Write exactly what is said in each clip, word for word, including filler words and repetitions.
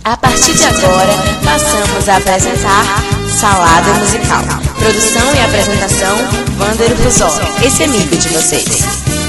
A partir de agora, passamos a apresentar Salada Musical. Produção e apresentação, Wander Buzol, esse amigo de vocês.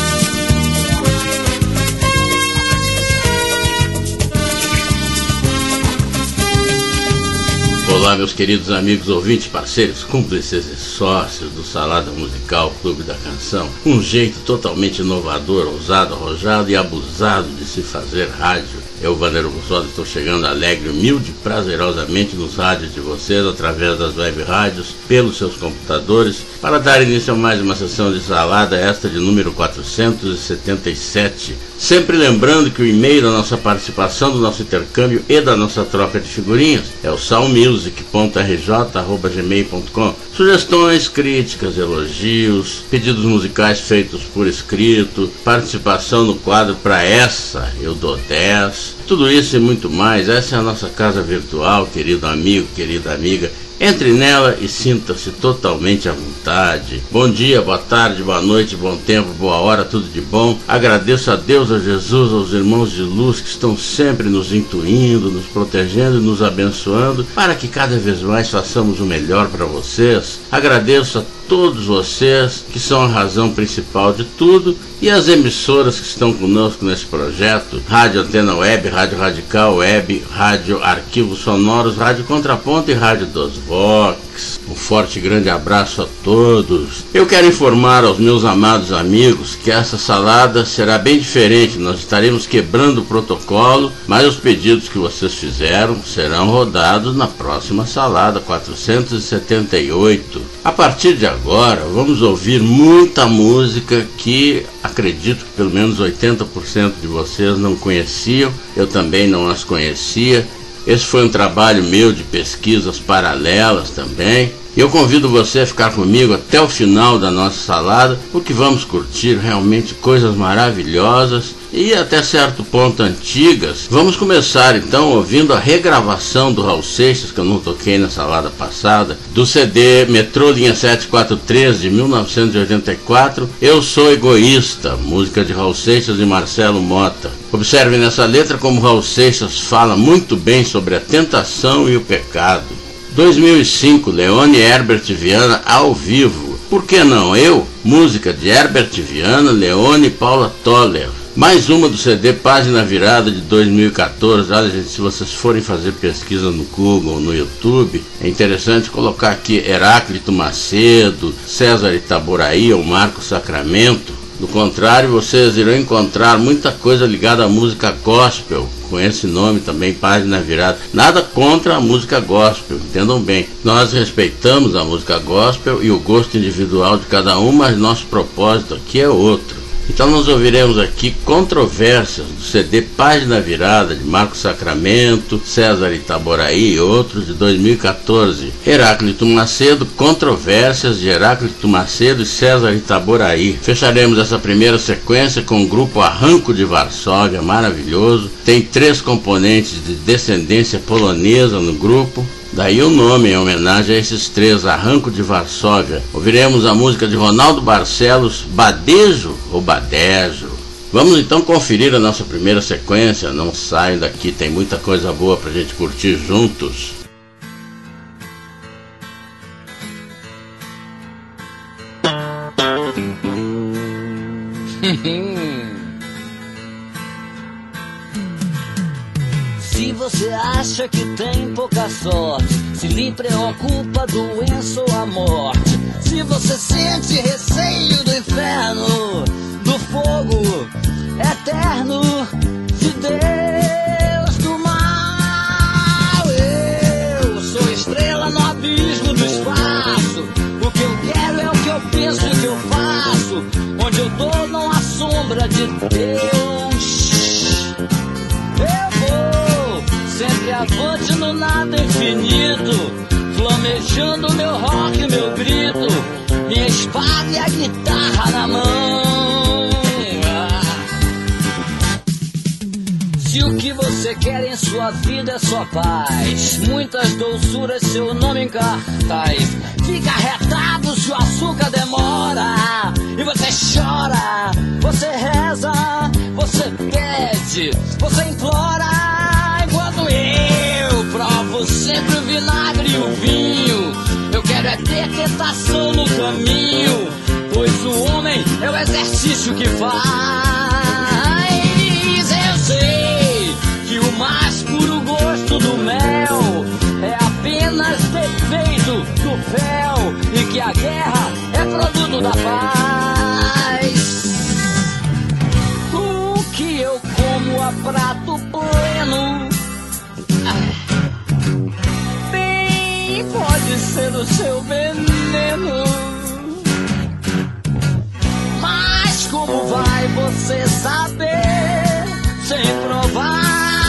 Olá, meus queridos amigos, ouvintes, parceiros, cúmplices e sócios do Salada Musical Clube da Canção. Um jeito totalmente inovador, ousado, arrojado e abusado de se fazer rádio. Eu, Valério Bussoda, estou chegando alegre, humilde e prazerosamente nos rádios de vocês, através das web rádios, pelos seus computadores, para dar início a mais uma sessão de salada, esta de número quatrocentos e setenta e sete. Sempre lembrando que o e-mail da nossa participação, do nosso intercâmbio e da nossa troca de figurinhas é o salmusic ponto r j arroba gmail ponto com. Sugestões, críticas, elogios, pedidos musicais feitos por escrito, participação no quadro Pra Essa Eu Dou dez, tudo isso e muito mais. Essa é a nossa casa virtual, querido amigo, querida amiga. Entre nela e sinta-se totalmente à vontade. Bom dia, boa tarde, boa noite, bom tempo, boa hora, tudo de bom. Agradeço a Deus, a Jesus, aos irmãos de luz que estão sempre nos intuindo, nos protegendo e nos abençoando para que cada vez mais façamos o melhor para vocês. Agradeço a todos vocês que são a razão principal de tudo e as emissoras que estão conosco nesse projeto: Rádio Antena Web, Rádio Radical Web, Rádio Arquivos Sonoros, Rádio Contraponto e Rádio dos Vox. Um forte e grande abraço a todos. Eu quero informar aos meus amados amigos que essa salada será bem diferente. Nós estaremos quebrando o protocolo, mas os pedidos que vocês fizeram serão rodados na próxima salada quatrocentos e setenta e oito. A partir de agora, vamos ouvir muita música que acredito que pelo menos oitenta por cento de vocês não conheciam. Eu também não as conhecia. Esse foi um trabalho meu de pesquisas paralelas também. Eu convido você a ficar comigo até o final da nossa salada, porque vamos curtir realmente coisas maravilhosas e até certo ponto antigas. Vamos começar então ouvindo a regravação do Raul Seixas, que eu não toquei na salada passada, do C D Metrô Linha setecentos e quarenta e três de mil novecentos e oitenta e quatro, Eu Sou Egoísta, música de Raul Seixas e Marcelo Mota. Observe nessa letra como Raul Seixas fala muito bem sobre a tentação e o pecado. dois mil e cinco, Leone e Herbert Viana ao vivo. Por que não eu? Música de Herbert Viana, Leone e Paula Toller. Mais uma do C D Página Virada de dois mil e quatorze. Olha, gente, se vocês forem fazer pesquisa no Google, no YouTube, é interessante colocar aqui Heráclito Macedo, César Itaboraí ou Marco Sacramento. Do contrário, vocês irão encontrar muita coisa ligada à música gospel, com esse nome também, Página Virada. Nada contra a música gospel, entendam bem. Nós respeitamos a música gospel e o gosto individual de cada um, mas nosso propósito aqui é outro. Então nós ouviremos aqui Controvérsias, do C D Página Virada, de Marco Sacramento, César Itaboraí e outros, de dois mil e quatorze. Heráclito Macedo, Controvérsias, de Heráclito Macedo e César Itaboraí. Fecharemos essa primeira sequência com o grupo Arranco de Varsóvia, maravilhoso. Tem três componentes de descendência polonesa no grupo. Daí o nome em homenagem a esses três, Arranco de Varsóvia. Ouviremos a música de Ronaldo Barcelos, Badejo ou Badejo. Vamos então conferir a nossa primeira sequência. Não saiam daqui, tem muita coisa boa pra gente curtir juntos. Se você acha que tem pouca sorte, se lhe preocupa a doença ou a morte, se você sente receio do inferno, do fogo eterno, de Deus do mal, eu sou estrela no abismo do espaço. O que eu quero é o que eu penso e o que eu faço. Onde eu tô não há sombra de Deus. Eu vou sempre avante no nada infinito, flamejando meu rock, meu grito, minha espada e a guitarra na mão. Se o que você quer em sua vida é só paz, muitas doçuras, seu nome em cartaz, fica retado se o açúcar demora, e você chora, você reza, você pede, você implora, enquanto eu equitação no caminho, pois o homem é o exercício que faz. Eu sei que o mais puro gosto do mel é apenas defeito do fel, e que a guerra é produto da paz. O que eu como a prato pleno, bem pode ser o seu veneno. Mas como vai você saber sem provar?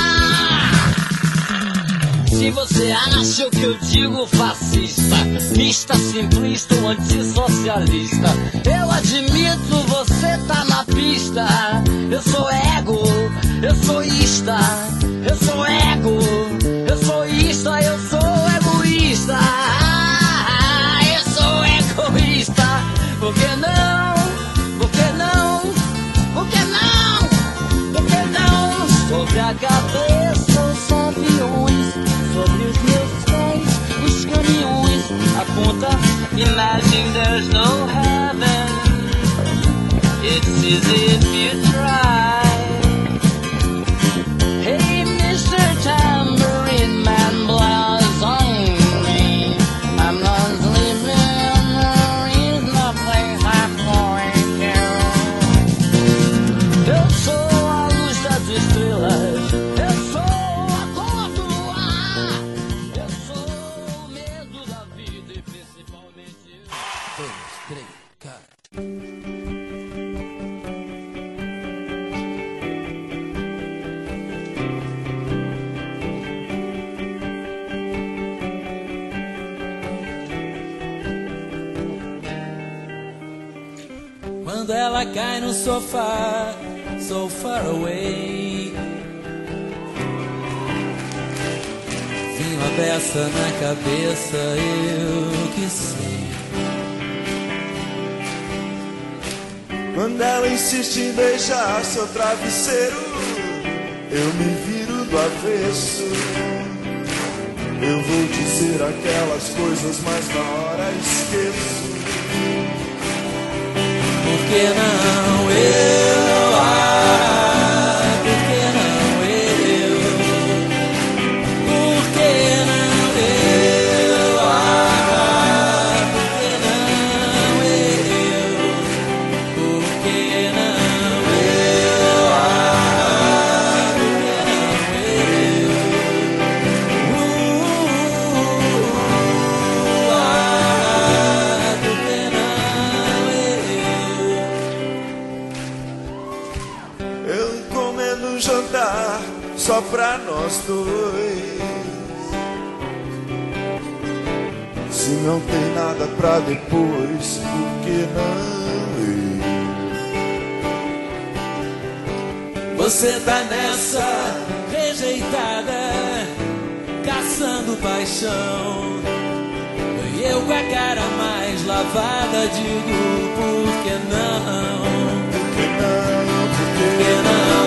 Se você acha o que eu digo fascista, mista, simplista ou antissocialista, eu admito, você tá na pista. Eu sou ego, eu sou ista, eu sou ego, eu sou ista, eu sou egoísta. Eu sou egoísta, por que não? Por que não? Por que não? Por que não? Sobre a cabeça os aviões, sobre os meus pés os caminhões, aponta, imagine there's no heaven. It's easy if you try. Hey mister Tambourine Man, blows on me. I'm not sleeping, there is no place I'm going to. Eu sou a luz das estrelas, eu sou a cor do ar, eu sou o medo da vida e principalmente... Dois, três, cara. Quando ela cai no sofá, so far away, vinho a beça na cabeça, eu que sei. Quando ela insiste em beijar seu travesseiro, eu me viro do avesso. Eu vou dizer aquelas coisas, mas na hora esqueço. Por que não eu? Ah, por que não eu? Por que não eu? Ah, por que não eu? Por que não eu? Ah, por que não eu? Uh, ah, por que não Eu encomendo um jantar só pra nós dois. Se não tem nada pra depois, por que não ir? Você tá nessa rejeitada, caçando paixão, e eu com a cara mais lavada digo, por que não? Por que não? Por Por que não?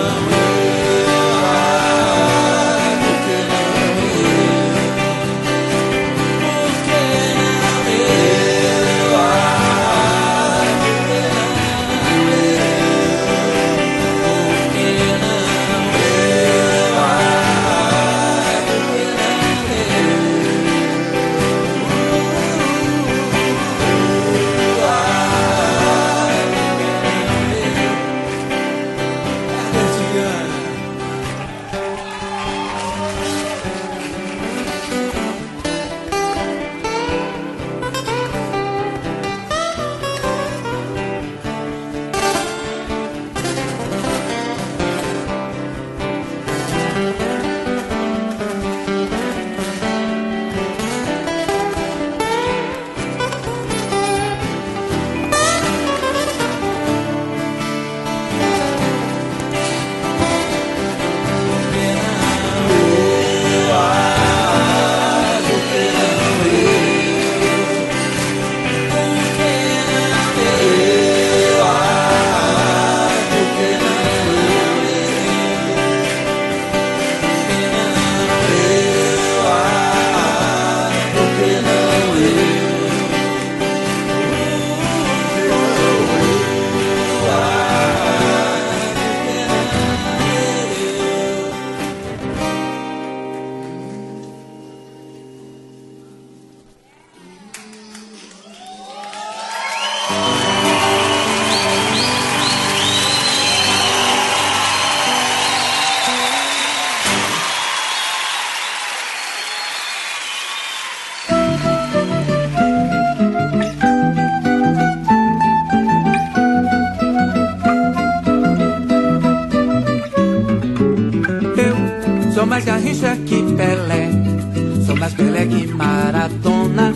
Pelé, sou mais Pelé que Maradona.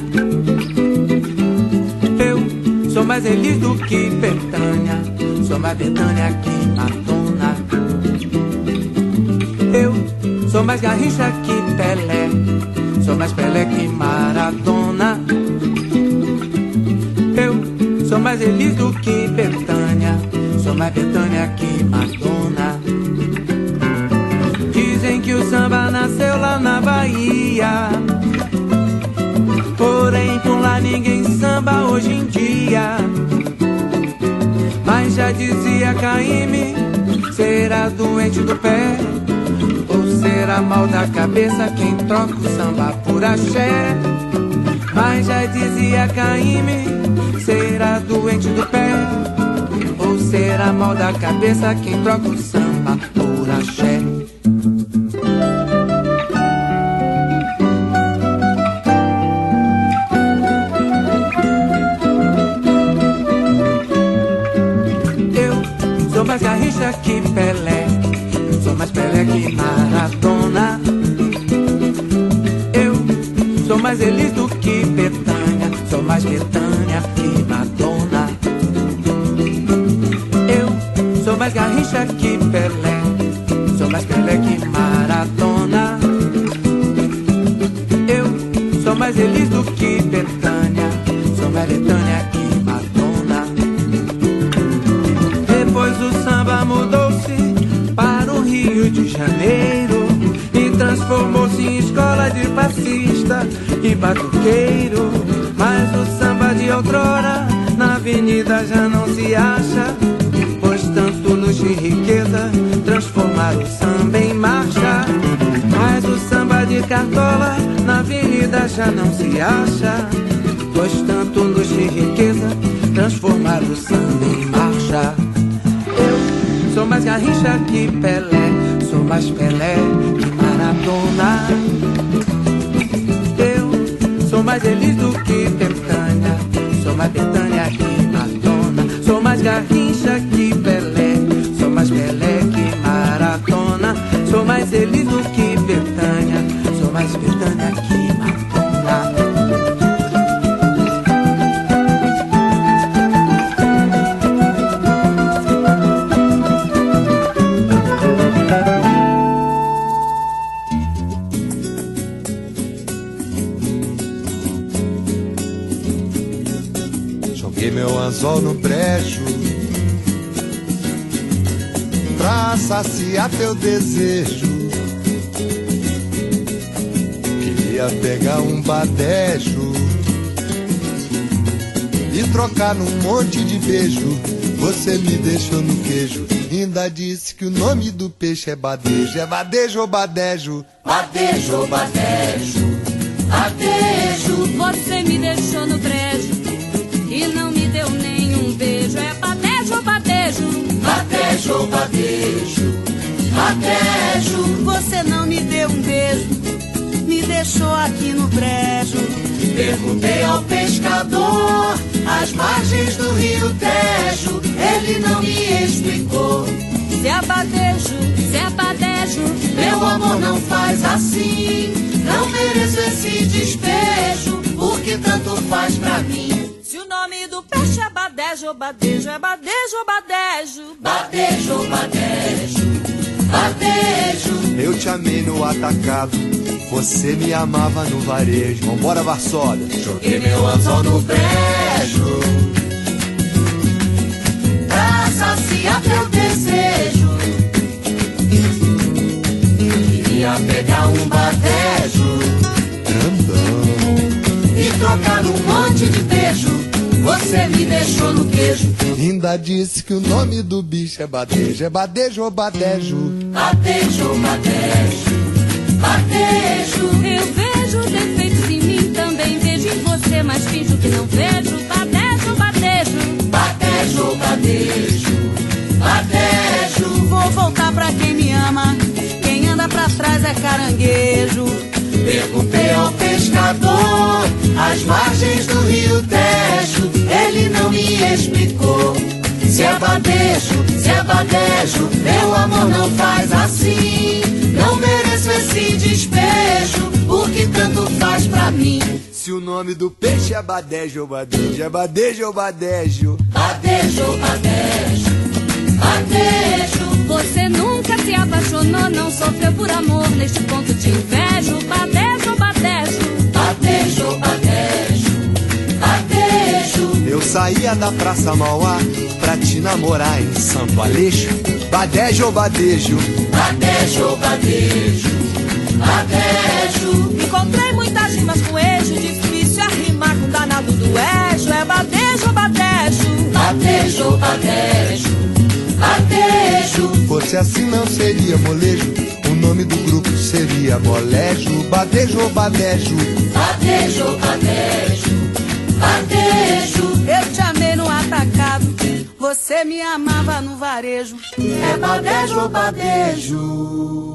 Eu sou mais Elis do que Betânia, sou mais Betânia que Madonna. Eu sou mais Garrincha que Pelé, sou mais Pelé que Maradona. Eu sou mais Elis do que Betânia, sou mais Betânia que Madonna. Dizem que o samba nasceu lá na Bahia, porém por lá ninguém samba hoje em dia. Mas já dizia Caíme, será doente do pé ou será mal da cabeça quem troca o samba por axé. Mas já dizia Caíme, será doente do pé ou será mal da cabeça quem troca o samba por axé. Eu sou mais Garrincha que Pelé, sou mais Pelé que Maradona. Eu sou mais Elis do que Betânia, sou mais Betânia que Madonna. Eu sou mais Garrincha que Pelé, sou mais Pelé que Maradona. Eu sou mais Elis do que Betânia, sou mais Betânia que Madonna. Depois o samba mudou-se para o Rio de Janeiro e transformou-se em escola de passista e batuqueiro. Mas o samba de outrora na avenida já não se acha, pois tanto luxo e riqueza transformaram o samba em marcha. Mas o samba de cartola na avenida já não se acha, pois tanto luxo e riqueza transformaram o samba em marcha. Eu sou mais Garrincha que Pelé, sou mais Pelé que Maradona. Eu sou mais Elis do que Betânia, sou mais Betânia que Madonna. Sou mais Garrincha que Pelé, sou mais Pelé que Maradona. Sou mais Elis do que Betânia, sou mais Betânia que Madonna. Joguei meu anzol no brejo pra saciar teu desejo. Queria pegar um badejo e trocar num monte de beijo. Você me deixou no queijo, ainda disse que o nome do peixe é badejo. É badejo ou badejo? Badejo ou badejo, badejo. Você me deixou no brejo e não me deu nenhum beijo. É badejo ou badejo? Badejo ou badejo, badejo. Você não me deu um beijo, me deixou aqui no brejo. Perguntei ao pescador às margens do rio Tejo, ele não me explicou. Se é badejo, se é badejo, meu amor não faz assim. Não mereço esse despejo, o que tanto faz pra mim. Se o nome do peixe é badejo ou badejo, é badejo ou badejo, badejo ou badejo, badejo. Eu te amei no atacado, você me amava no varejo. Vambora, Varsólia. Joguei meu anzol no brejo pra saciar teu desejo. Queria pegar um badejo grandão e trocar num monte de beijo. Você me deixou no queijo, ainda disse que o nome do bicho é badejo. É badejo ou badejo? Badejo ou badejo, badejo. Eu vejo defeitos em mim, também vejo em você, mas finjo que não vejo. Badejo ou badejo, badejo ou badejo, badejo. Vou voltar pra quem me ama, quem anda pra trás é caranguejo. Perguntei ao pescador às margens do rio Tejo, ele não me explicou. Se é badejo, se é badejo, meu amor não faz assim. Não mereço esse despejo, mim. Se o nome do peixe é badejo ou badejo, é badejo ou badejo. Badejo, badejo, badejo. Você nunca se apaixonou, não sofreu por amor. Neste ponto te invejo. Badejo, badejo, badejo, badejo, badejo. Eu saía da Praça Mauá pra te namorar em Santo Aleixo. Badejo ou badejo? Badejo, badejo, badejo. Encontrei muitas rimas com eixo, difícil arrimar com danado do eixo. É badejo, badejo, badejo, badejo, badejo. Fosse assim não seria molejo, o nome do grupo seria molejo. Badejo ou badejo? Badejo, badejo, badejo. Eu te amei no atacado, você me amava no varejo. É badejo ou badejo?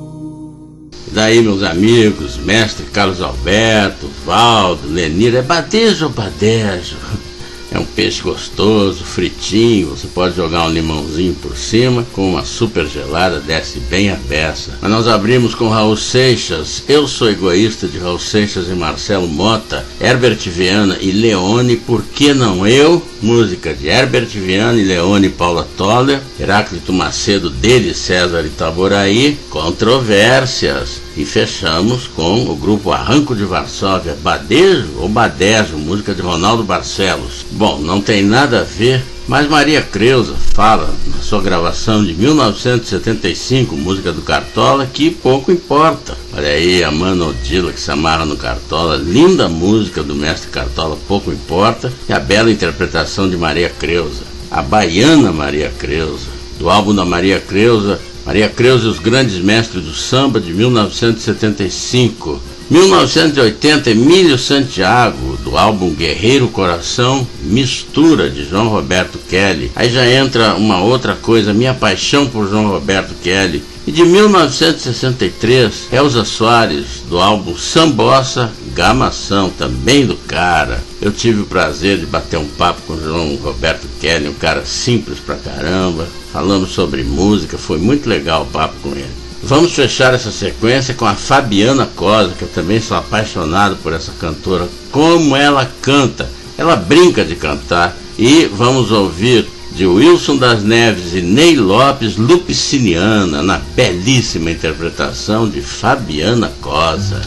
E daí, meus amigos, mestre Carlos Alberto, Valdo, Lenir, é badejo ou badejo? É um peixe gostoso, fritinho, você pode jogar um limãozinho por cima, com uma super gelada, desce bem a beça. Mas nós abrimos com Raul Seixas, Eu Sou Egoísta, de Raul Seixas e Marcelo Mota, Herbert Viana e Leone, Por Que Não Eu? Música de Herbert Viana e Leone e Paula Toller, Heráclito Macedo, dele, César Itaboraí, Controvérsias. E fechamos com o grupo Arranco de Varsóvia, Badejo ou Badejo, música de Ronaldo Barcelos. Bom, não tem nada a ver, mas Maria Creuza fala na sua gravação de mil novecentos e setenta e cinco, música do Cartola, que pouco importa. Olha aí a Mano Odila que se amarra no Cartola, linda música do mestre Cartola, pouco importa, e a bela interpretação de Maria Creuza, a baiana Maria Creuza, do álbum da Maria Creuza, Maria Creuza e os Grandes Mestres do Samba, de mil novecentos e setenta e cinco. mil novecentos e oitenta, Emílio Santiago, do álbum Guerreiro Coração, Mistura, de João Roberto Kelly. Aí já entra uma outra coisa, Minha Paixão por João Roberto Kelly. E de mil novecentos e sessenta e três, Elza Soares, do álbum Sambossa, Gamação, também do cara. Eu tive o prazer de bater um papo com o João Roberto Kelly, um cara simples pra caramba. Falamos sobre música, foi muito legal o papo com ele. Vamos fechar essa sequência com a Fabiana Cosa, que eu também sou apaixonado por essa cantora, como ela canta, ela brinca de cantar. E vamos ouvir de Wilson das Neves e Ney Lopes, Lupiciniana, na belíssima interpretação de Fabiana Cosa.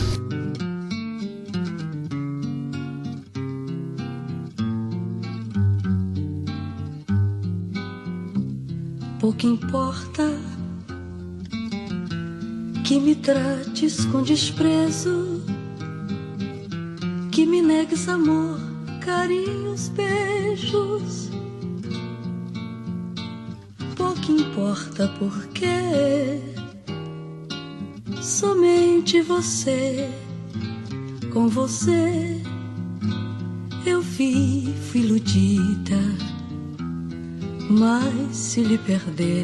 Pouco importa que me trates com desprezo, que me negues amor, carinhos, beijos. Pouco importa porque somente você, com você eu vivo iludida. Mas se lhe perder,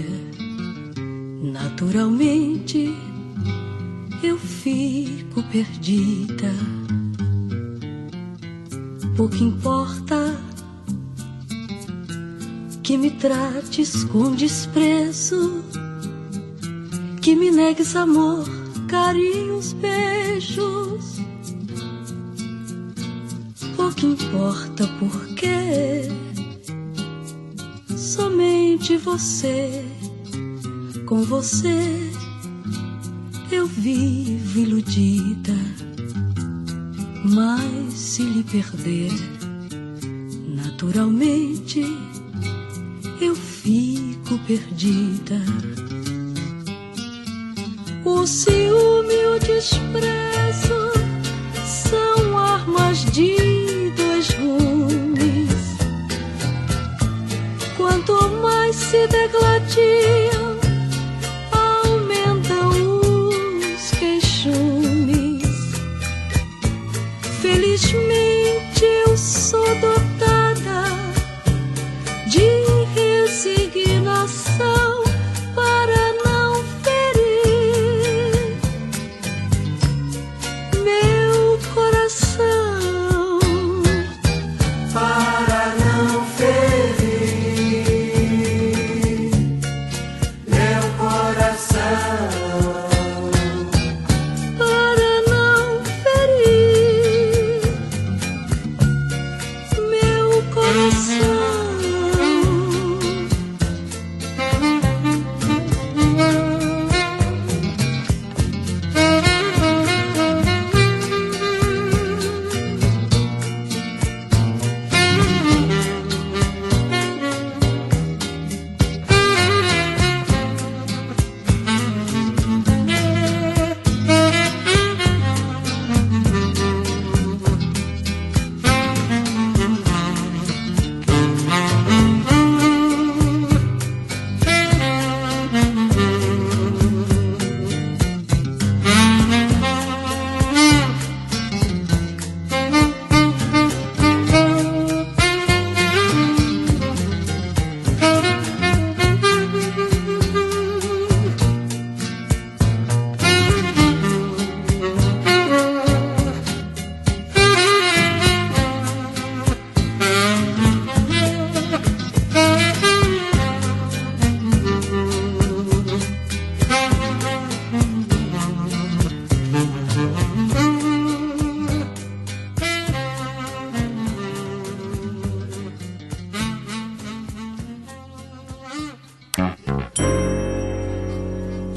naturalmente eu fico perdida. Pouco importa que me trates com desprezo, que me negues amor, carinhos, beijos. Pouco importa porque somente você, com você eu vivo iludida. Mas se lhe perder, naturalmente eu fico perdida. O ciúme e o desprezo são armas de dois gumes. Quanto mais se degladiam, aumentam os queixumes. Felizmente eu sou dotada de resignação para não ferir meu coração.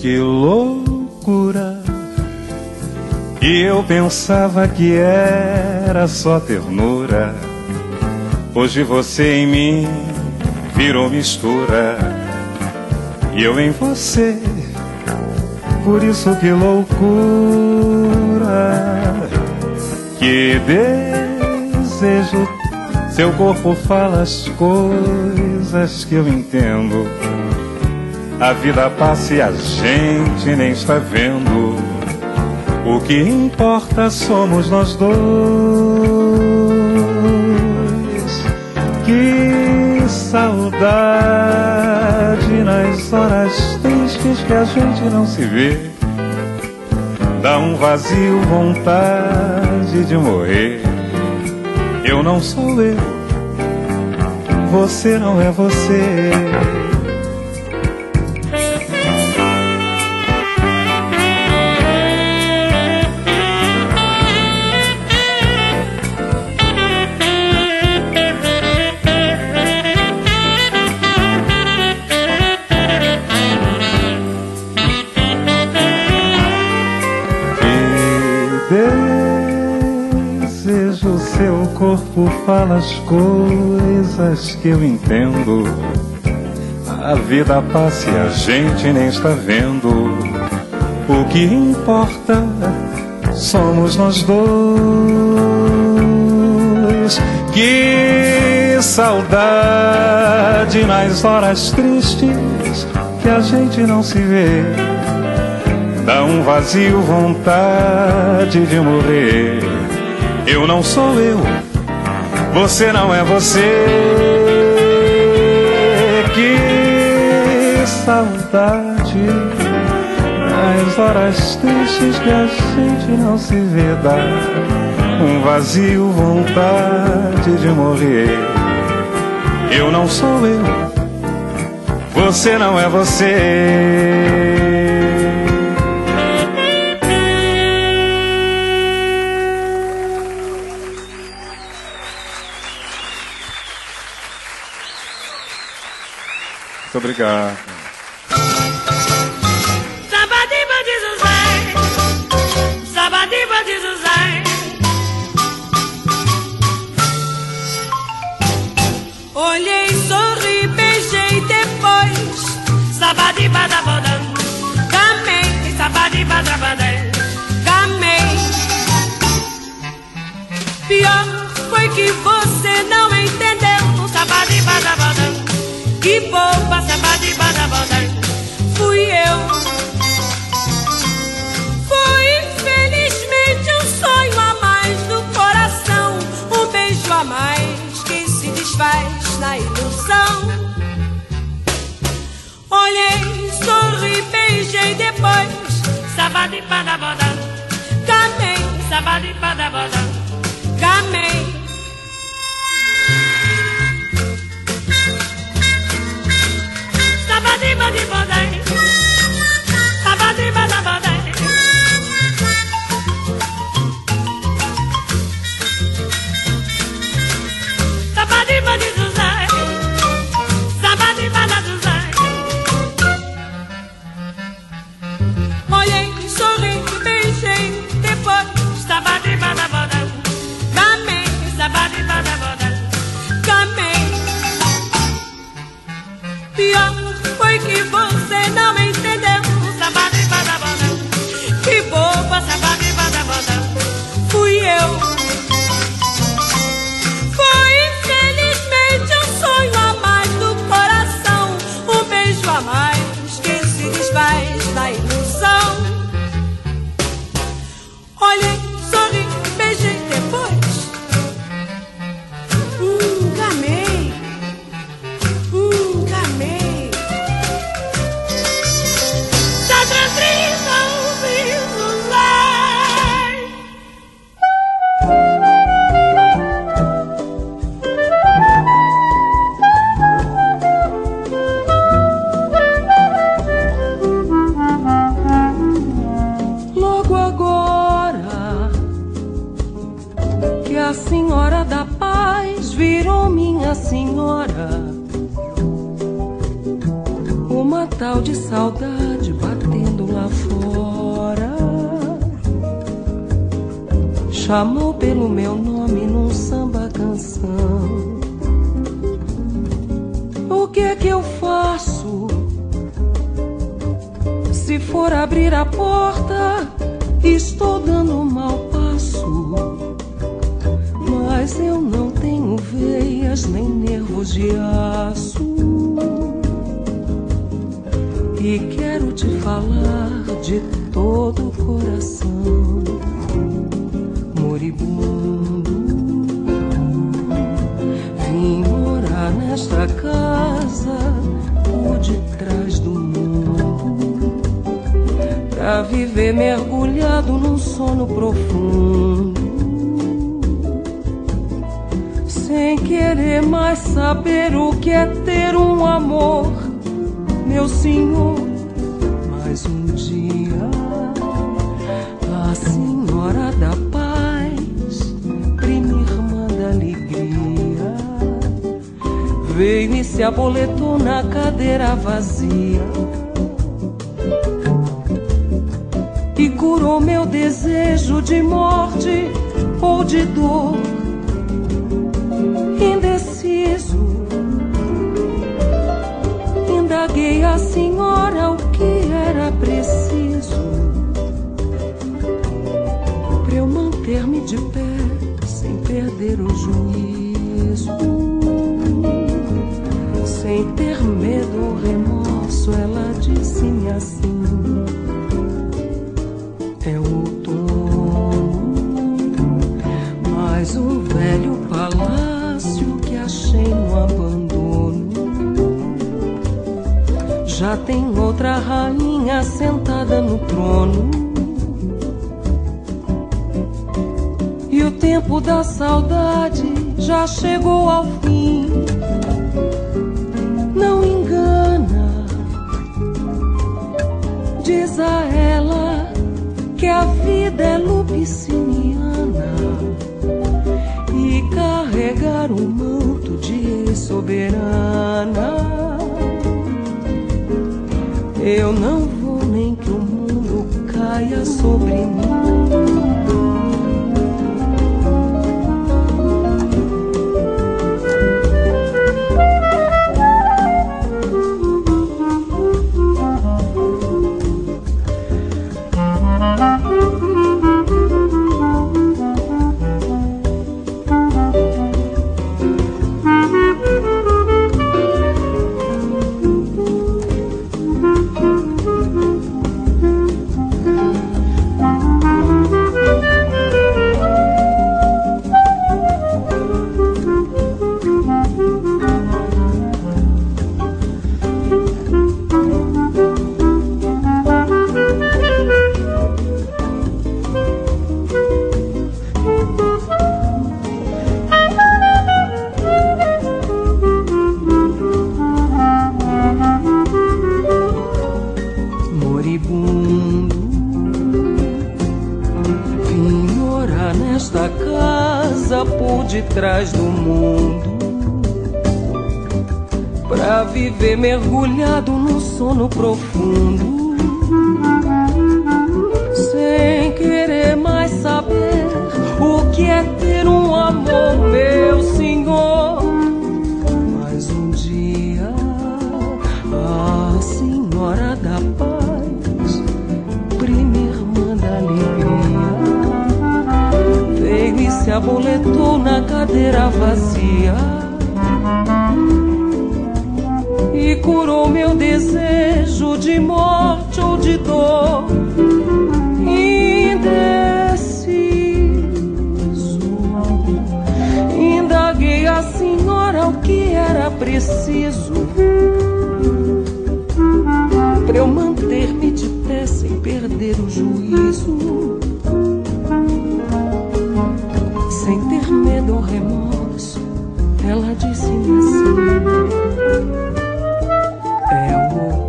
que loucura! E eu pensava que era só ternura. Hoje você em mim virou mistura, e eu em você, por isso que loucura. Que desejo, seu corpo fala as coisas que eu entendo. A vida passa e a gente nem está vendo. O que importa somos nós dois. Que saudade nas horas tristes que a gente não se vê. Dá um vazio, vontade de morrer. Eu não sou eu, você não é você. Desejo, seu corpo fala as coisas que eu entendo. A vida passa e a gente nem está vendo. O que importa somos nós dois. Que saudade nas horas tristes que a gente não se vê. Dá um vazio, vontade de morrer. Eu não sou eu, você não é você. Que saudade nas horas tristes que a gente não se vê. Dá um vazio, vontade de morrer. Eu não sou eu, você não é você. Muito obrigado. Sabadiba de Zuzai, Sabadiba de Zuzai. Olhei, sorri, beijei depois. Sabadiba da bodã, gamei, sabadiba da bodã, gamei. Pior foi que você não entendeu. Sabadiba da bodã. Que boba, sabadiba da bodã, fui eu. Foi infelizmente um sonho a mais no coração, um beijo a mais que se desfaz na ilusão. Olhei, sorri, beijei depois. Sabadiba da bodã, gamei, sabadiba da bodã, gamei. Sabadiba de bodai, sabadiba da bodai. Sabadiba de Zuzai, sabadiba da Zuzai. Olhei, sorri, beijei depois. Sabadiba da bodai, gamei, sabadiba da bodai, gamei. Pior foi que você não entendeu. Sabadiba da bodã, que boba, sabadiba da bodã, fui eu. Foi infelizmente um sonho a mais do coração, um beijo a mais que se desfaz na ilusão. Olhei, sorri, beijei depois. Hum, gamei. Hum, gamei. Logo agora que a senhora da paz virou minha senhora, uma tal de saudade batendo lá fora chamou pelo meu nome num samba canção. O que é que eu faço? Se for abrir a porta, estou dando um mau passo. Mas eu não tenho veias nem nervos de aço. E quero te falar de todo o coração, moribundo. Vim morar nesta casa por detrás do mundo, pra viver mergulhado num sono profundo, sem querer mais saber o que é ter um amor, meu senhor. Mas um dia a senhora da paz, prima irmã da alegria, veio e se aboletou na cadeira vazia e curou meu desejo de morte ou de dor. Indeciso, indaguei a senhora o que era preciso pra eu manter-me de pé sem perder o juízo, sem ter medo ou remorso. Ela disse-me assim: é outono, mas um velho palácio que achei no abandono já tem outra rainha sentada no trono. E o tempo da saudade já chegou ao fim. Não engana, diz a ela que a vida é lupiciniana e carregar um manto de ex-soberana. Eu não vou nem que o mundo caia sobre mim. Detrás do mundo, pra viver mergulhado no sono profundo, sem querer mais saber o que é ter um amor, meu senhor. Mas um dia a senhora da paz, prima irmã da alegria, veio e se aboletou na cadeira vazia e curou meu desejo de morte ou de dor. Indeciso, indaguei a senhora o que era preciso pra eu manter-me de pé sem perder o juízo, sem ter medo ou remorso. Ela disse-me assim: é o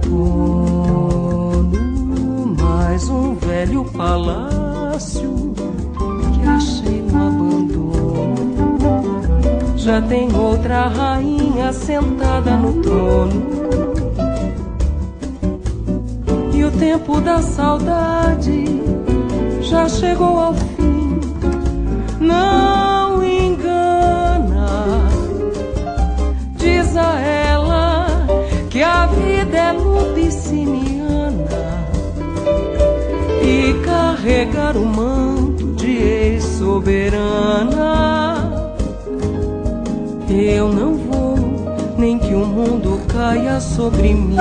outono, mais um velho palácio que achei no abandono já tem outra rainha sentada no trono. E o tempo da saudade já chegou ao fim. Não engana, diz a ela que a vida é lupiciniana e carregar o manto de ex-soberana. Eu não vou, nem que o mundo caia sobre mim.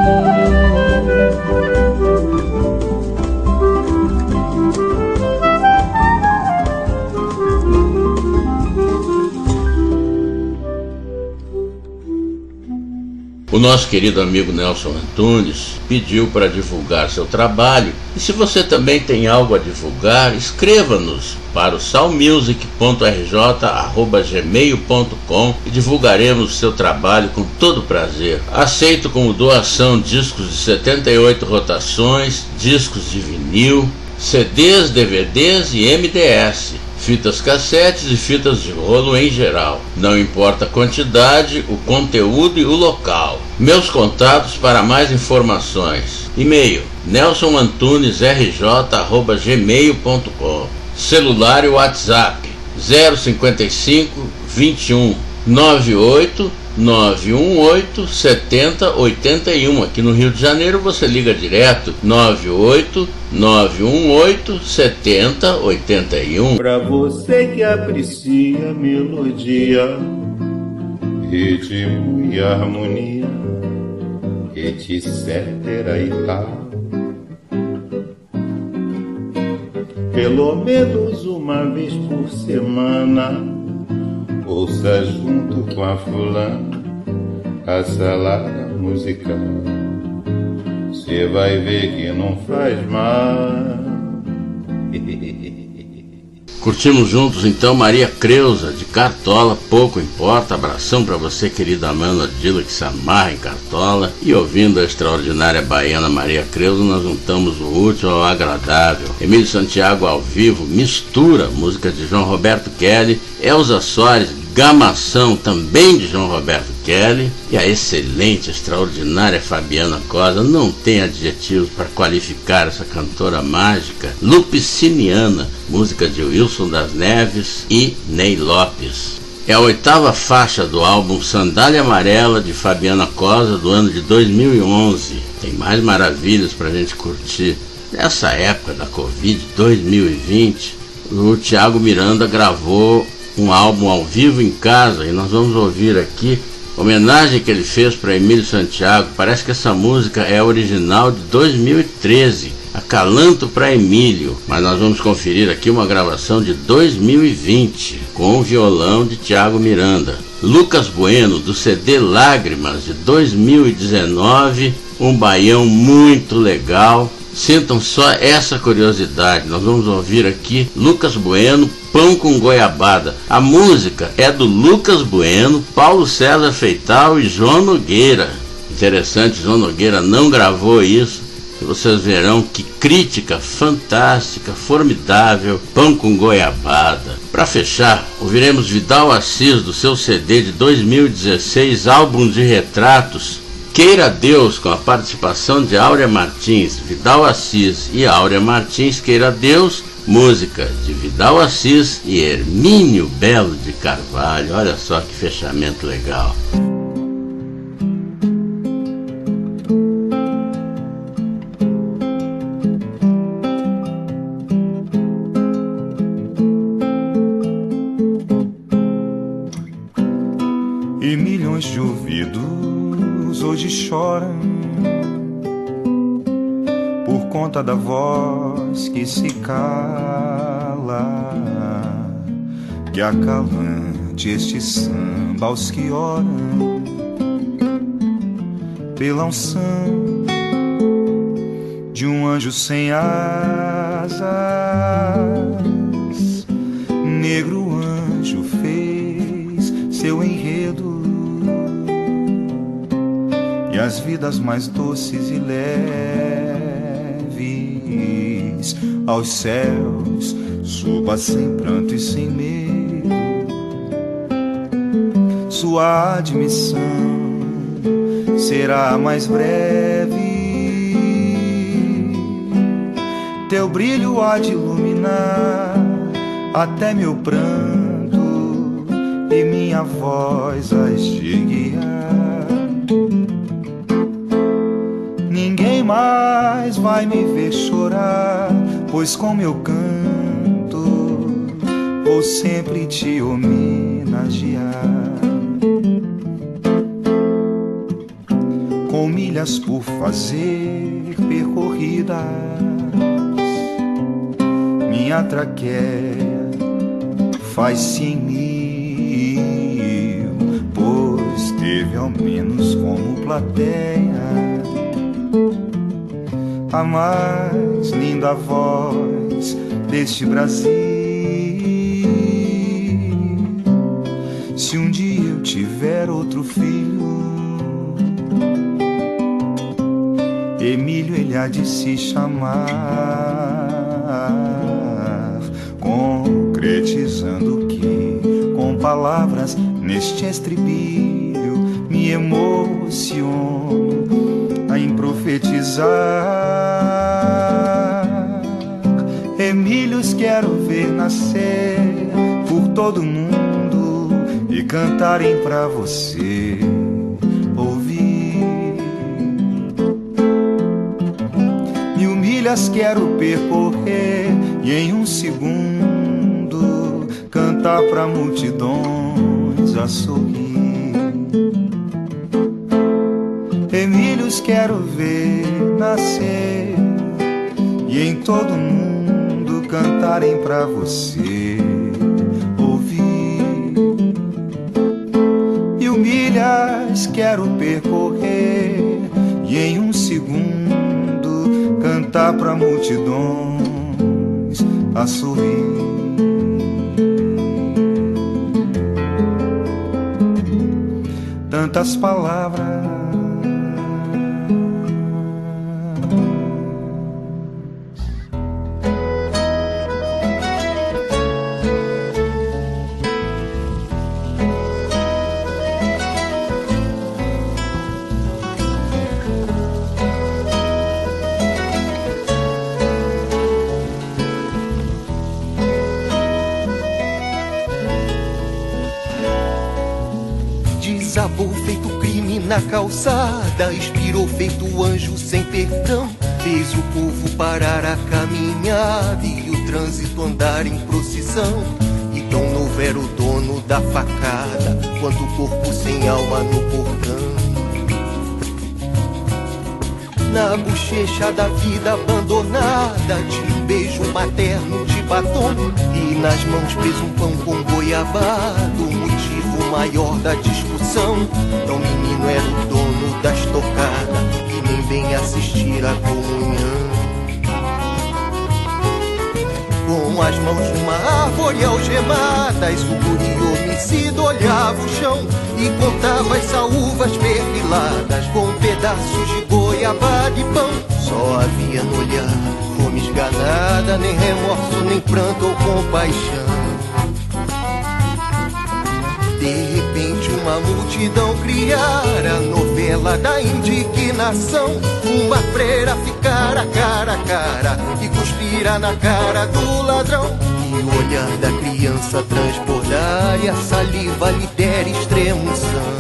O nosso querido amigo Nelson Antunes pediu para divulgar seu trabalho. E se você também tem algo a divulgar, escreva-nos para o salmusic ponto r j arroba gmail ponto com e divulgaremos seu trabalho com todo prazer. Aceito como doação discos de setenta e oito rotações, discos de vinil, C Ds, D V Ds e M D S. Fitas cassetes e fitas de rolo em geral. Não importa a quantidade, o conteúdo e o local. Meus contatos para mais informações. E-mail nelson antunes r j arroba gmail ponto com. Celular e WhatsApp zero cinquenta e cinco, vinte e um, noventa e oito, nove um oito, setenta, oitenta e um. Aqui no Rio de Janeiro você liga direto nove oito, nove um oito, setenta, oitenta e um. Pra você que aprecia melodia, ritmo e harmonia, etc e tal. Pelo menos uma vez por semana, ouça junto com a fulana a salada musical. Cê vai ver que não faz mal. Curtimos juntos então Maria Creuza de Cartola, Pouco Importa. Abração para você, querida Amanda Dila, que se amarra em Cartola. E ouvindo a extraordinária baiana Maria Creuza, nós juntamos o útil ao agradável. Emílio Santiago ao vivo, Mistura, música de João Roberto Kelly. Elza Soares, Gamação, também de João Roberto Kelly. E a excelente, extraordinária Fabiana Cosa. Não tem adjetivos para qualificar essa cantora mágica. Lupiciniana, música de Wilson das Neves e Ney Lopes. É a oitava faixa do álbum Sandália Amarela de Fabiana Cosa, do ano de dois mil e onze. Tem mais maravilhas para a gente curtir. Nessa época da Covid, dois mil e vinte, o Thiago Miranda gravou um álbum ao vivo em casa, e nós vamos ouvir aqui homenagem que ele fez para Emílio Santiago. Parece que essa música é original de dois mil e treze, Acalanto para Emílio, mas nós vamos conferir aqui uma gravação de dois mil e vinte com o violão de Thiago Miranda. Lucas Bueno, do C D Lágrimas de dois mil e dezenove, um baião muito legal. Sintam só essa curiosidade. Nós vamos ouvir aqui Lucas Bueno, Pão com Goiabada. A música é do Lucas Bueno, Paulo César Feital e João Nogueira. Interessante, João Nogueira não gravou isso. E vocês verão que crítica fantástica, formidável, Pão com Goiabada. Para fechar, ouviremos Vidal Assis do seu C D de dois mil e dezesseis, Álbum de Retratos, Queira Deus, com a participação de Áurea Martins. Vidal Assis e Áurea Martins, Queira Deus, música de Vidal Assis e Hermínio Belo de Carvalho. Olha só que fechamento legal. E milhões de ouvidos hoje choram por conta da voz que se cala, que acalante este samba aos que oram pela unção de um anjo sem asas. Negro anjo fez seu enredo e as vidas mais doces e leves aos céus suba sem pranto e sem medo. Sua admissão será mais breve teu brilho há de iluminar até meu pranto e minha voz há de guiar. Ninguém mais vai me ver chorar, pois com meu canto vou sempre te homenagear. Com milhas por fazer percorridas, minha traqueia faz-se em mil, pois teve ao menos como plateia a mais linda voz deste Brasil. Se um dia eu tiver outro filho, Emílio ele há de se chamar, concretizando que com palavras neste estribilho me emociono em profetizar. Emílios quero ver nascer por todo mundo e cantarem pra você ouvir. Mil milhas quero percorrer e em um segundo cantar pra multidões a sorrir. Emílios quero ver nascer e em todo mundo cantarem pra você ouvir. Mil milhas quero percorrer e em um segundo cantar pra multidões a sorrir. Tantas palavras desabou feito crime na calçada, expirou feito anjo sem perdão, fez o povo parar a caminhada e o trânsito andar em procissão. E tão novo era o dono da facada, quanto o corpo sem alma no portão. Na bochecha da vida abandonada, tinha um beijo materno de batom e nas mãos preso um pão com goiabado, o motivo maior da discussão. Então menino era o dono das tocadas e nem vem assistir a comunhão. Com as mãos numa árvore algemadas, o guri homicida olhava o chão e contava as saúvas perfiladas com pedaços de goiabada e pão. Só havia no olhar fome esganada, nem remorso, nem pranto ou compaixão. De repente uma multidão criara a novela da indignação. Uma freira ficara cara a cara e cuspira na cara do ladrão. E o olhar da criança transbordar e a saliva lhe der extremoção.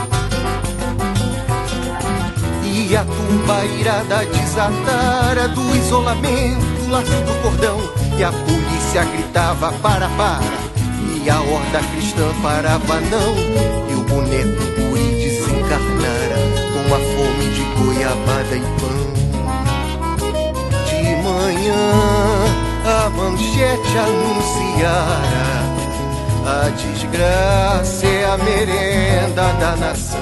E a tumba irada desatara do isolamento o laço do cordão. E a polícia gritava para, para. E a horda cristã parava não. E o boneco do guri desencarnara com a fome de goiabada e pão. De manhã a manchete anunciara: a desgraça é a merenda da nação.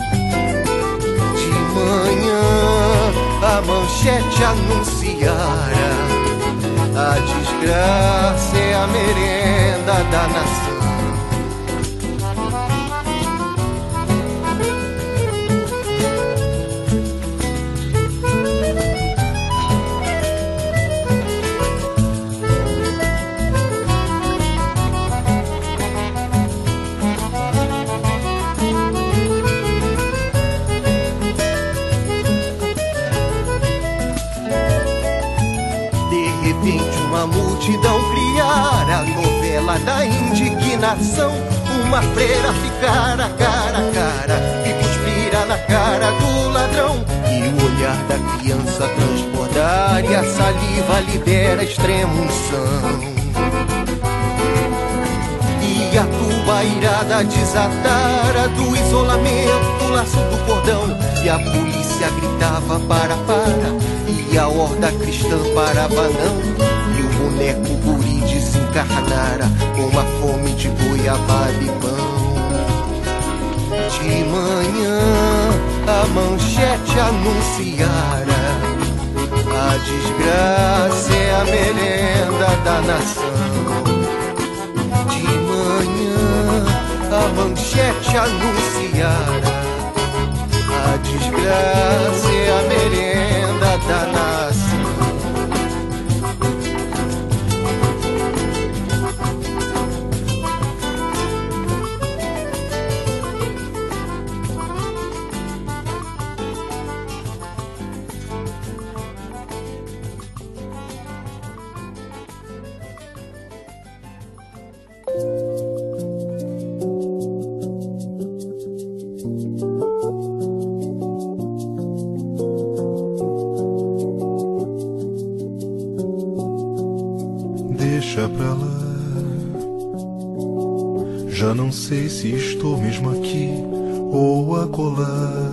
De manhã a manchete anunciara: a desgraça é a merenda da nação. De iluminação, uma freira ficara cara a cara e cuspira na cara do ladrão, e o olhar da criança transbordar e a saliva libera extrema unção. E a tuba irada desatara do isolamento o laço do cordão, e a polícia gritava para, para, e a horda cristã parava não, e o boneco guri desencarnara com a fome de goiabada e pão. De manhã a manchete anunciara: a desgraça é a merenda da nação. De manhã a manchete anunciara: a desgraça é a merenda da nação. Deixa pra lá, já não sei se estou mesmo aqui ou acolá.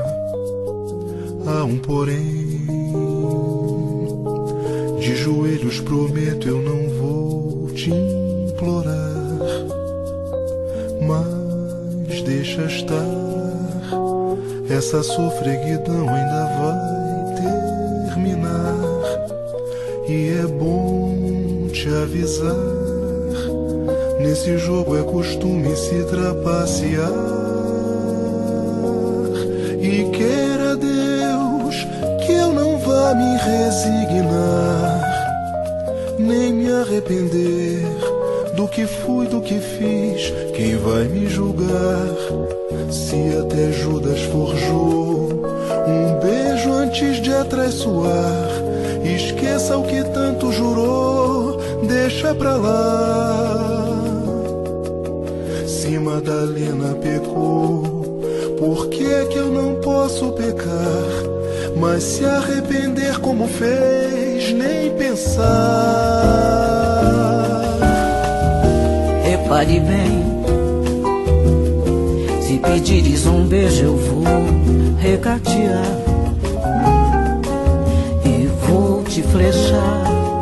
Há um porém, de joelhos prometo eu não vou te implorar, mas deixa estar, essa sofreguidão ainda vai terminar, e é bom te avisar, nesse jogo é costume se trapacear, e queira Deus que eu não vá me resignar, nem me arrepender do que fui, do que fiz. Quem vai me julgar, se até Judas forjou um beijo antes de atraiçoar? Esqueça o que tanto jurou, deixa pra lá. Se Madalena pecou, por que é que eu não posso pecar? Mas se arrepender como fez, nem pensar. Repare bem, se pedires um beijo eu vou regatear e vou te flechar,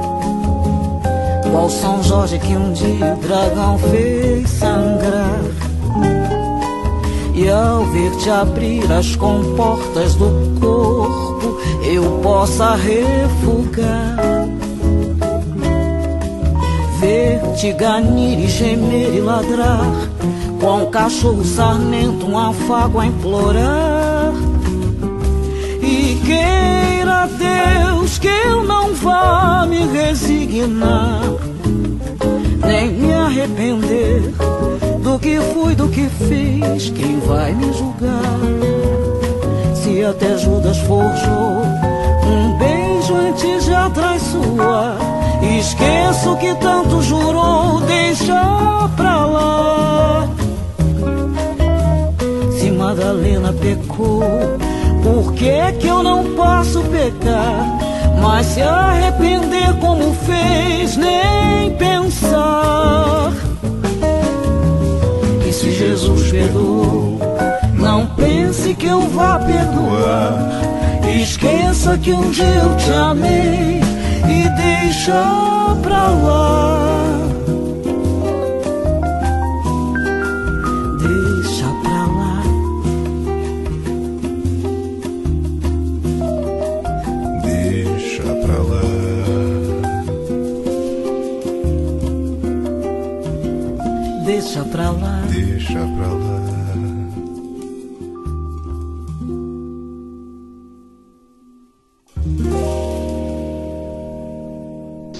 qual São Jorge que um dia o dragão fez sangrar. E ao ver-te abrir as comportas do corpo, eu possa refugar, ver-te ganir e gemer e ladrar, com um cachorro sarnento, um afago a implorar. E queira Deus que eu não vá me resignar, nem me arrepender do que fui, do que fiz. Quem vai me julgar, se até Judas forjou um beijo antes de atraiçoar? Esqueça o que tanto jurou, deixa pra lá. Se Madalena pecou, por que é que eu não posso pecar? Mas se arrepender como fez, nem pensar. E se Jesus perdoou, não pense que eu vá perdoar. Esqueça que um dia eu te amei e deixa pra lá. Deixa pra lá. Deixa pra lá. Deixa pra lá. Deixa pra lá.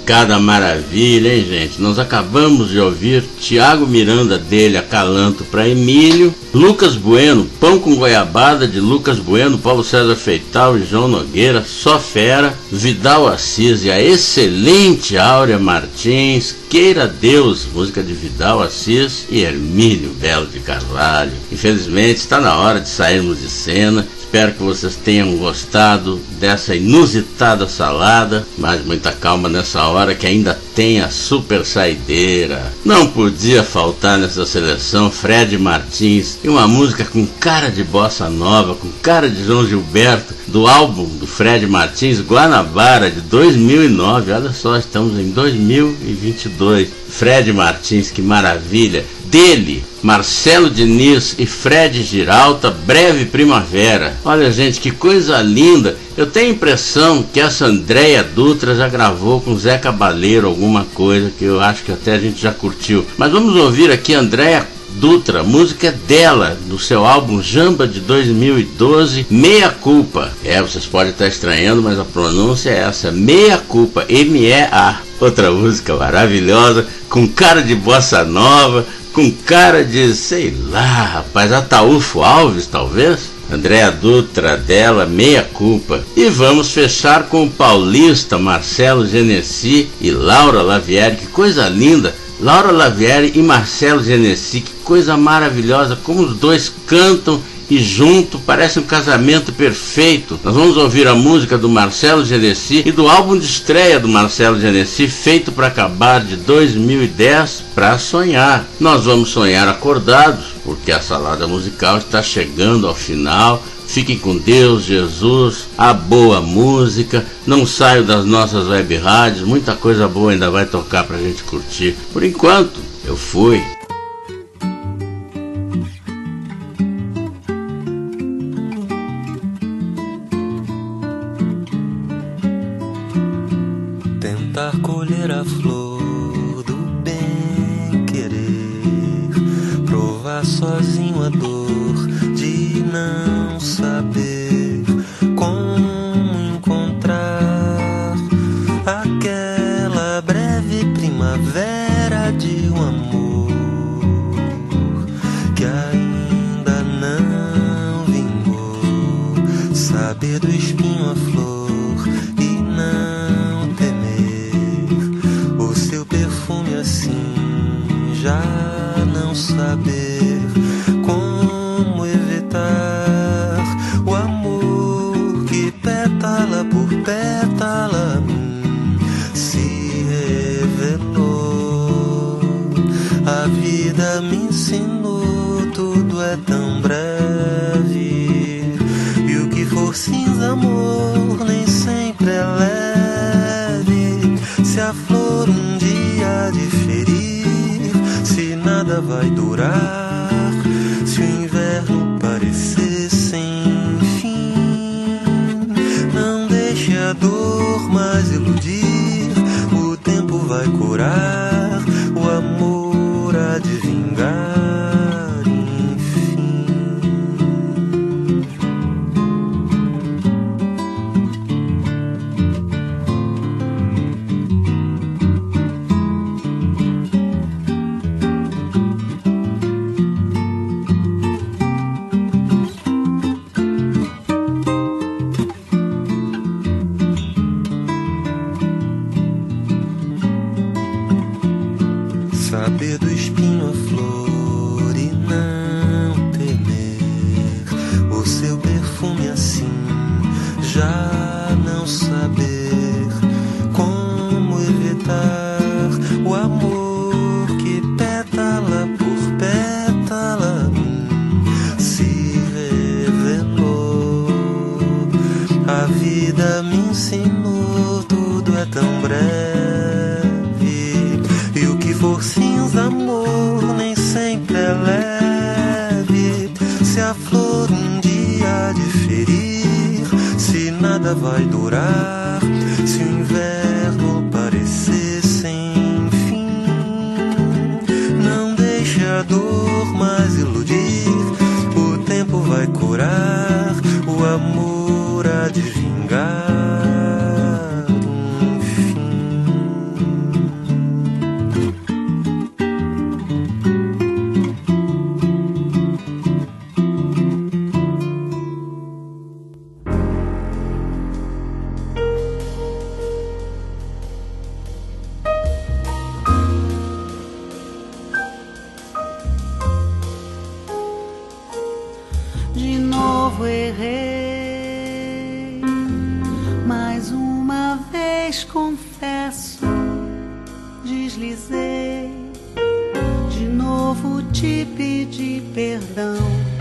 Cada maravilha, hein, gente? Nós acabamos de ouvir Tiago Miranda dele, Acalanto para Emílio, Lucas Bueno, Pão com Goiabada de Lucas Bueno, Paulo César Feital e João Nogueira, Só Fera, Vidal Assis e a excelente Áurea Martins, Queira Deus, música de Vidal Assis e Hermínio Belo de Carvalho. Infelizmente está na hora de sairmos de cena. Espero que vocês tenham gostado dessa inusitada salada, mas muita calma nessa hora que ainda tem a super saideira. Não podia faltar nessa seleção Fred Martins e uma música com cara de bossa nova, com cara de João Gilberto, do álbum do Fred Martins, Guanabara, de dois mil e nove. Olha só, estamos em dois mil e vinte e dois. Fred Martins, que maravilha. Dele, Marcelo Diniz e Fred Giralta, Breve Primavera. Olha, gente, que coisa linda. Eu tenho a impressão que essa Andréia Dutra já gravou com Zé Cabaleiro alguma coisa que eu acho que até a gente já curtiu. Mas vamos ouvir aqui Andréia Dutra, música dela, do seu álbum Jamba de dois mil e doze, Meia Culpa. É, vocês podem estar estranhando, mas a pronúncia é essa, Meia Culpa, M E A. Outra música maravilhosa, com cara de bossa nova, com cara de, sei lá, rapaz, Ataúfo Alves, talvez? Andréia Dutra, dela, Meia Culpa. E vamos fechar com o paulista Marcelo Genesi e Laura Lavieri, que coisa linda. Laura Lavieri e Marcelo Genesi, que coisa maravilhosa, como os dois cantam e junto, parece um casamento perfeito. Nós vamos ouvir a música do Marcelo Genesi e do álbum de estreia do Marcelo Genesi, Feito para Acabar, de dois mil e dez, Pra Sonhar. Nós vamos sonhar acordados, porque a salada musical está chegando ao final. Fiquem com Deus, Jesus, a boa música. Não saio das nossas web rádios, muita coisa boa ainda vai tocar pra gente curtir. Por enquanto, eu fui. Tentar colher a flor do bem-querer, provar sozinho a dor de não saber como encontrar aquela breve primavera de um amor que ainda não vingou. Saber do espinho a flor e não temer o seu perfume assim, já não saber como evitar o amor que pétala por pétala hum, se revelou. A vida me ensinou, tudo é tão breve, e o que for cinza, amor, nem sempre é leve. Se a flor um dia diferir, se nada vai durar, se o inverno parecer sem fim, não deixe a dor mais iludir, o tempo vai curar, o amor há de vingar. Saber do espinho a flor e não temer o seu perfume assim, já não saber como evitar o amor que pétala por pétala hum, se revelou. A vida me ensinou, tudo é tão breve, e o que for cinza, amor, nem sempre é leve. Se a flor um dia diferir, se nada vai durar, se o inverno parecer sem fim, não deixe a dor mais iludir, o tempo vai curar, o amor há de vingar. Enfim. novo errei, mais uma vez confesso, deslizei, de novo te pedi perdão.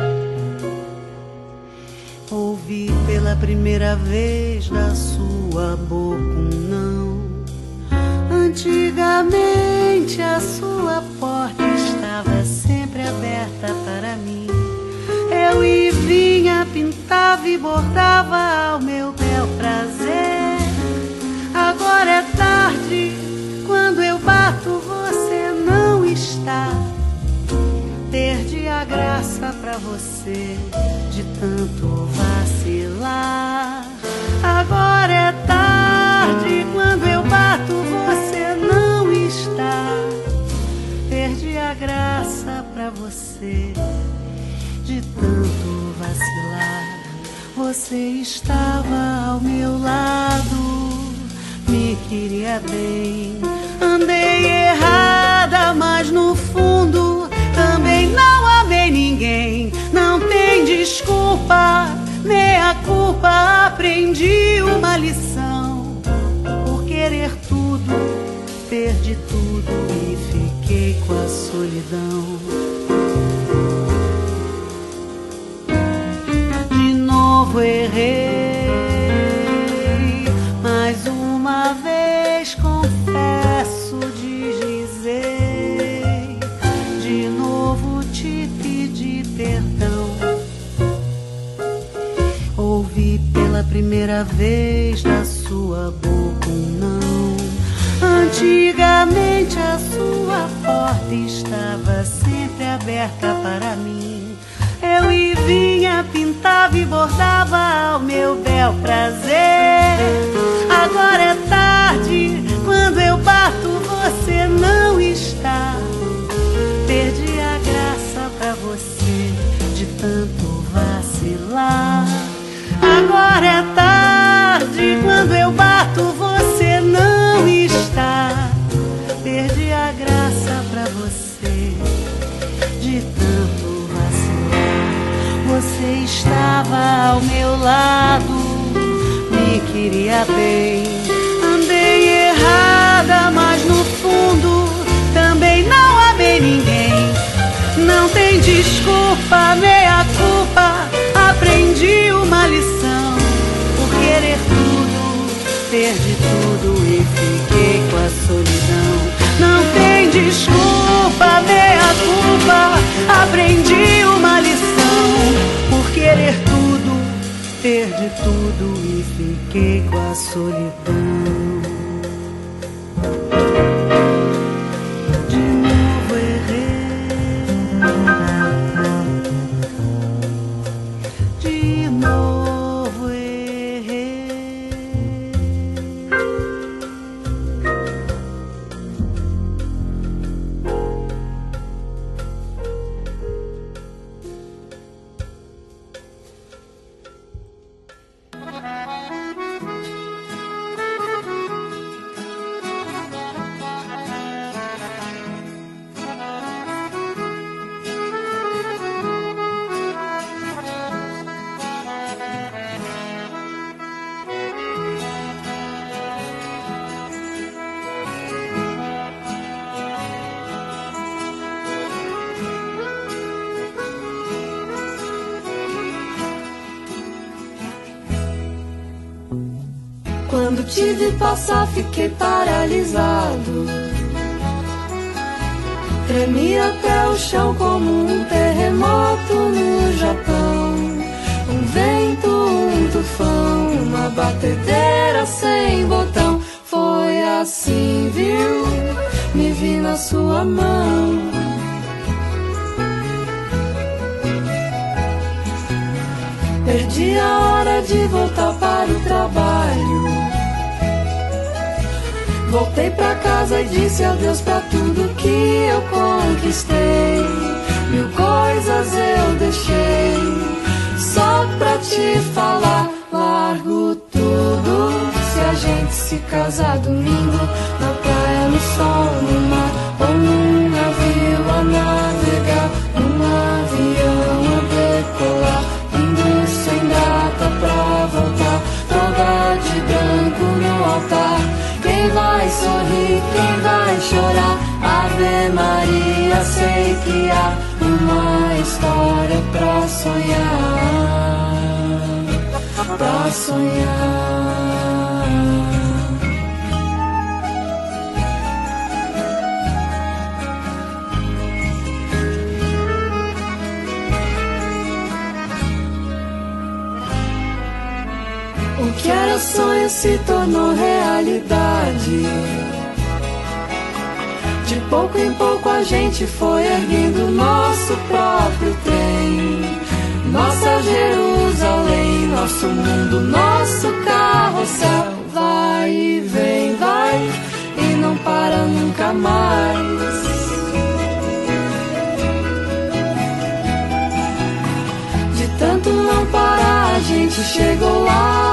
Ouvi pela primeira vez da sua boca um não. Antigamente a sua porta estava sempre aberta para mim. Eu ia e vinha, pintava e bordava ao meu bel prazer. Agora é tarde, quando eu bato você não está. Perdi a graça pra você de tanto vacilar. Agora é tarde, quando eu bato você não está. Perdi a graça pra você de tanto vacilar. Você estava ao meu lado, me queria bem. Andei errada, mas no fundo também não amei ninguém. Não tem desculpa, nem a culpa. Aprendi uma lição. Por querer tudo, perdi tudo e fiquei com a solidão. De novo errei, mais uma vez confesso, deslizei, de novo te pedi perdão. Ouvi pela primeira vez da sua boca um não. Antigamente a sua porta estava sempre aberta para mim. Eu ia e vinha, pintava e bordava ao meu bel prazer. Agora é tarde, quando eu bato você não está. Perdi a graça pra você de tanto vacilar. Agora é tarde, quando eu bato você não está. Perdi a graça pra você de tanto vacilar. Você estava ao meu lado, me queria bem. Andei errada, mas no fundo também não amei ninguém. Não tem desculpa, meia culpa. Aprendi uma lição. Por querer tudo, perdi tudo e fiquei com a solidão. Não tem desculpa, meia culpa. Aprendi uma lição. Por querer tudo, perdi tudo e fiquei com a solidão. De novo errei, de novo errei. Quando te vi passar fiquei paralisado. Tremi até o chão como um terremoto no Japão. Um vento, um tufão, uma batedeira sem botão. Foi assim, viu? Me vi na sua mão. Perdi a hora de voltar para o trabalho. Voltei pra casa e disse adeus pra tudo que eu conquistei. Mil coisas eu deixei só pra te falar. Largo tudo se a gente se casar domingo. Na praia, no sol, no mar, ou num navio a navegar, num avião a decolar. Indo sem Ave Maria, sei que há uma história pra sonhar, pra sonhar. O que era sonho se tornou realidade. De pouco em pouco a gente foi erguendo nosso próprio trem, nossa Jerusalém, nosso mundo, nosso carrossel. Vai e vem, vai e não para nunca mais. De tanto não parar a gente chegou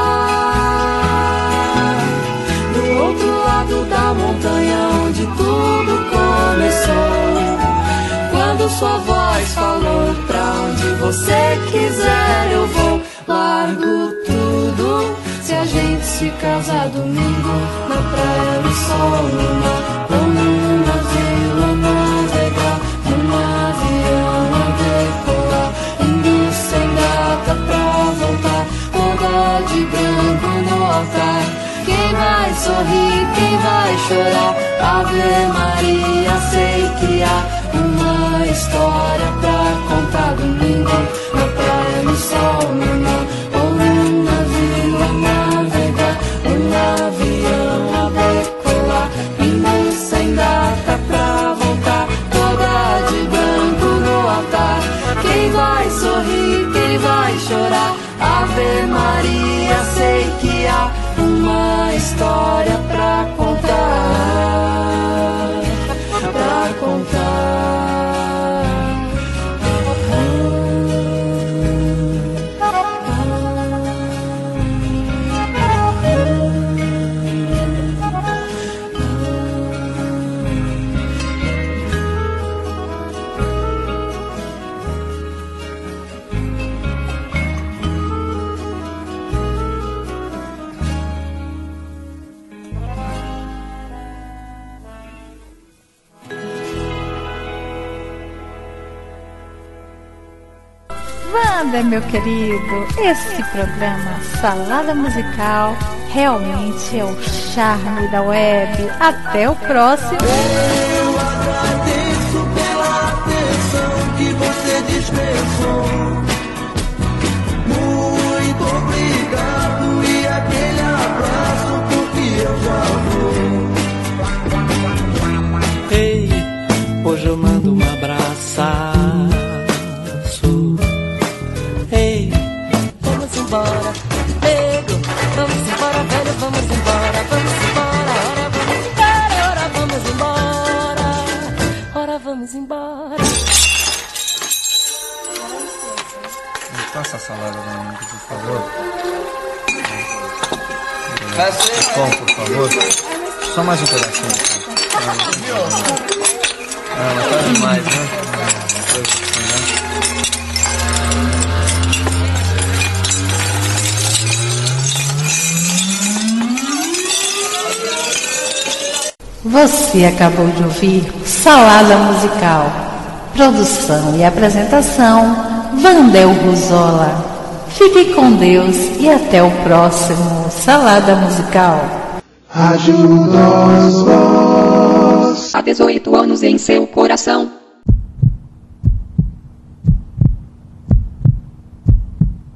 lá, do outro lado da montanha onde tudo começou. Quando sua voz falou, pra onde você quiser eu vou. Largo tudo se a gente se casar domingo, na praia, no sol, no mar, ou numa vila navegar, num avião a decolar, indo sem data pra voltar, toda de branco no altar. Quem vai sorrir, quem vai chorar? Ave Maria, sei que há uma história pra contar domingo, na praia, no sol, no mar, ou numa vila navegar, um avião a decolar, indo sem data pra voltar, toda de branco no altar. Quem vai sorrir, quem vai chorar? Ave Maria, sei que há uma história pra contar, pra contar. Wander, meu querido, esse programa Salada Musical realmente é o charme da web. Até o próximo. Eu agradeço pela atenção que você dispensou. Muito obrigado e aquele abraço porque eu já vou. Ei, hoje eu mando um abraço. Ei, vamos embora, nego, vamos embora, velho, vamos embora, vamos embora, ora vamos embora, ora vamos embora, ora vamos embora. Me passa a salada da minha, por favor. Pão, por favor. Só mais um pedacinho. Ah, não tá demais, né? Você acabou de ouvir Salada Musical. Produção e apresentação, Vandel Ruzola. Fique com Deus e até o próximo Salada Musical. Ajuda-os, há dezoito anos em seu coração.